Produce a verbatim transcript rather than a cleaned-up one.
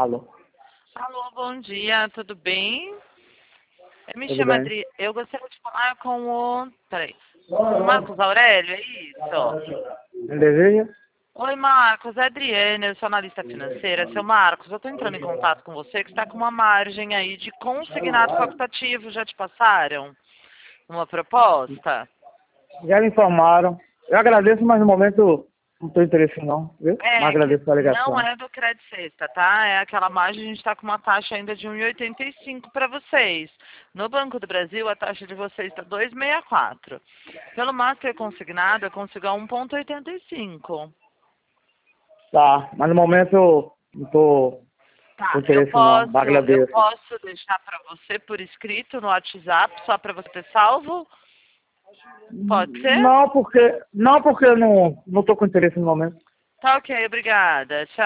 Alô. Alô, bom dia, tudo bem? Eu me Tudo chamo bem? Adri... Eu gostaria de falar com o... Peraí. Com o Marcos Aurélio, é isso? Me deseja? Oi, Marcos, é Adriana, eu sou analista financeira. Seu Marcos, eu estou entrando em contato com você que está com uma margem aí de consignado facultativo. Já te passaram uma proposta? Já me informaram. Eu agradeço, mas no momento não estou interessado não, viu? Mas É, que agradeço pela não ligação. é do Crédito Sexta, tá? É aquela margem, a gente está com uma taxa ainda de um vírgula oitenta e cinco para vocês. No Banco do Brasil, a taxa de vocês está dois vírgula sessenta e quatro. Pelo Master consignado, eu consigo a um vírgula oitenta e cinco. Tá, mas no momento eu não estou com Tá, eu interesse não. posso, eu Agradeço. posso deixar para você por escrito no WhatsApp, só para você ter salvo? Pode ser? Não, porque, não porque eu não não estou com interesse no momento. Tá ok, obrigada. Tchau.